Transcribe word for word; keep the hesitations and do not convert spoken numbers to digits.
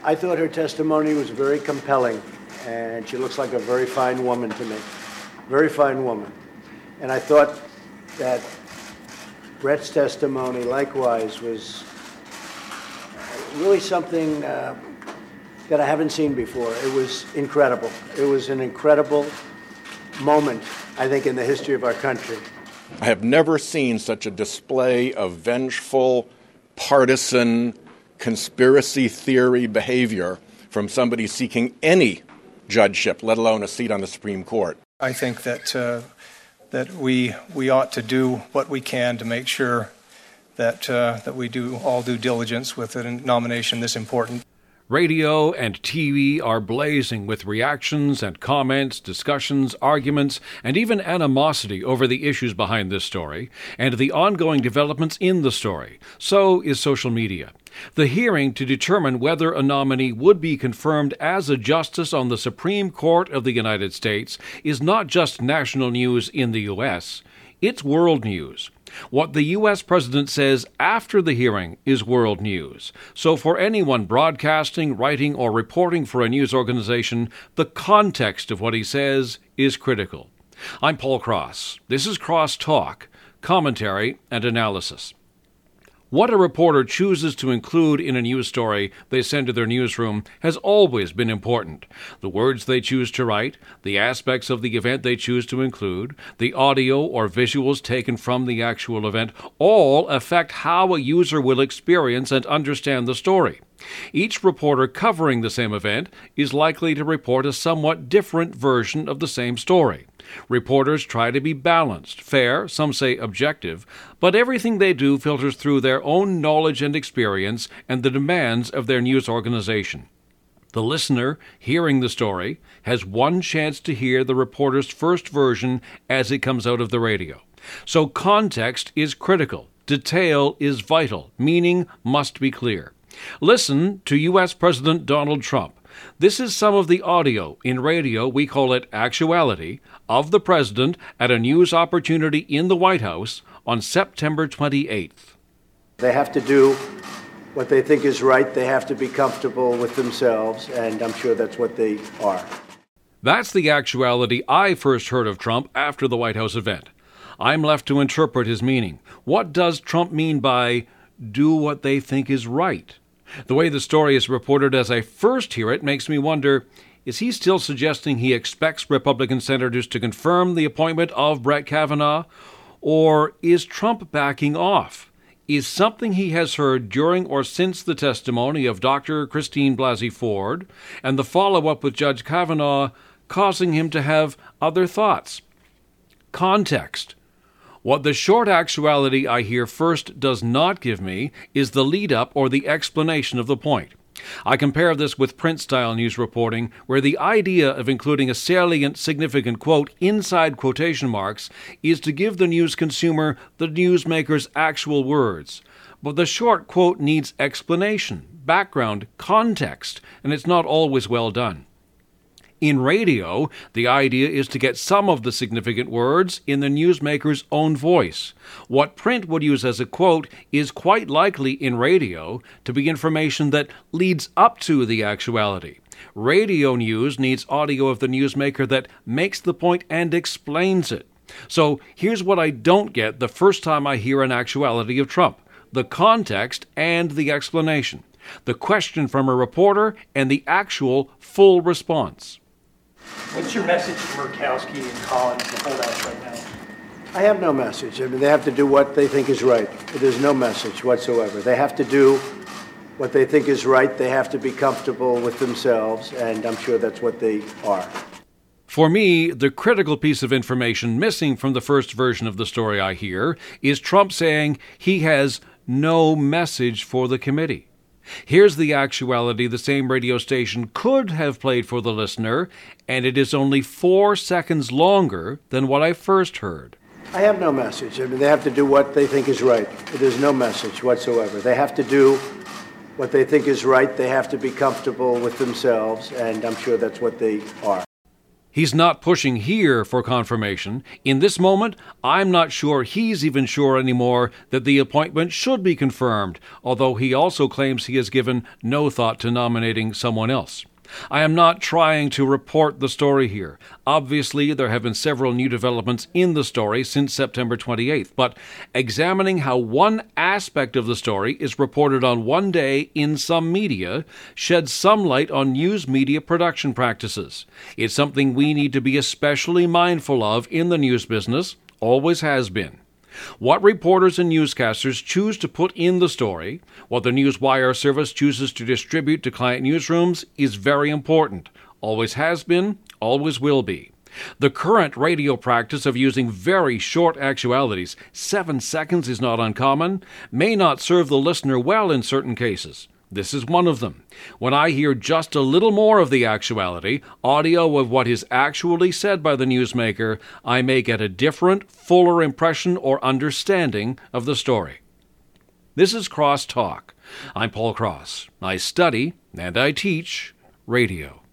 I thought her testimony was very compelling, and she looks like a very fine woman to me. Very fine woman. And I thought that Brett's testimony, likewise, was really something uh, that I haven't seen before. It was incredible. It was an incredible moment, I think, in the history of our country. I have never seen such a display of vengeful, partisan, conspiracy theory behavior from somebody seeking any judgeship, let alone a seat on the Supreme Court. I think that uh, that we we ought to do what we can to make sure that uh, that we do all due diligence with a nomination this important. Radio and T V are blazing with reactions and comments, discussions, arguments, and even animosity over the issues behind this story and the ongoing developments in the story. So is social media. The hearing to determine whether a nominee would be confirmed as a justice on the Supreme Court of the United States is not just national news in the U S, it's world news. What the U S president says after the hearing is world news. So for anyone broadcasting, writing, or reporting for a news organization, the context of what he says is critical. I'm Paul Cross. This is Cross Talk, commentary and analysis. What a reporter chooses to include in a news story they send to their newsroom has always been important. The words they choose to write, the aspects of the event they choose to include, the audio or visuals taken from the actual event, all affect how a user will experience and understand the story. Each reporter covering the same event is likely to report a somewhat different version of the same story. Reporters try to be balanced, fair, some say objective, but everything they do filters through their own knowledge and experience and the demands of their news organization. The listener, hearing the story, has one chance to hear the reporter's first version as it comes out of the radio. So context is critical, detail is vital, meaning must be clear. Listen to U S President Donald Trump. This is some of the audio, in radio we call it actuality, of the president at a news opportunity in the White House on September twenty-eighth. They have to do what they think is right. They have to be comfortable with themselves, and I'm sure that's what they are. That's the actuality I first heard of Trump after the White House event. I'm left to interpret his meaning. What does Trump mean by do what they think is right? The way the story is reported as I first hear it makes me wonder, is he still suggesting he expects Republican senators to confirm the appointment of Brett Kavanaugh? Or is Trump backing off? Is something he has heard during or since the testimony of Doctor Christine Blasey Ford and the follow-up with Judge Kavanaugh causing him to have other thoughts? Context. What the short actuality I hear first does not give me is the lead-up or the explanation of the point. I compare this with print-style news reporting, where the idea of including a salient, significant quote inside quotation marks is to give the news consumer the newsmaker's actual words. But the short quote needs explanation, background, context, and it's not always well done. In radio, the idea is to get some of the significant words in the newsmaker's own voice. What print would use as a quote is quite likely in radio to be information that leads up to the actuality. Radio news needs audio of the newsmaker that makes the point and explains it. So here's what I don't get the first time I hear an actuality of Trump: the context and the explanation, the question from a reporter and the actual full response. What's your message to Murkowski and Collins, the holdouts right now? I have no message. I mean, they have to do what they think is right. There's no message whatsoever. They have to do what they think is right. They have to be comfortable with themselves, and I'm sure that's what they are. For me, the critical piece of information missing from the first version of the story I hear is Trump saying he has no message for the committee. Here's the actuality the same radio station could have played for the listener, and it is only four seconds longer than what I first heard. I have no message. I mean, they have to do what they think is right. There's no message whatsoever. They have to do what they think is right. They have to be comfortable with themselves, and I'm sure that's what they are. He's not pushing here for confirmation. In this moment, I'm not sure he's even sure anymore that the appointment should be confirmed, although he also claims he has given no thought to nominating someone else. I am not trying to report the story here. Obviously, there have been several new developments in the story since September twenty-eighth, but examining how one aspect of the story is reported on one day in some media sheds some light on news media production practices. It's something we need to be especially mindful of in the news business, always has been. What reporters and newscasters choose to put in the story, what the Newswire service chooses to distribute to client newsrooms, is very important. Always has been, always will be. The current radio practice of using very short actualities, seven seconds is not uncommon, may not serve the listener well in certain cases. This is one of them. When I hear just a little more of the actuality, audio of what is actually said by the newsmaker, I may get a different, fuller impression or understanding of the story. This is Cross Talk. I'm Paul Cross. I study and I teach radio.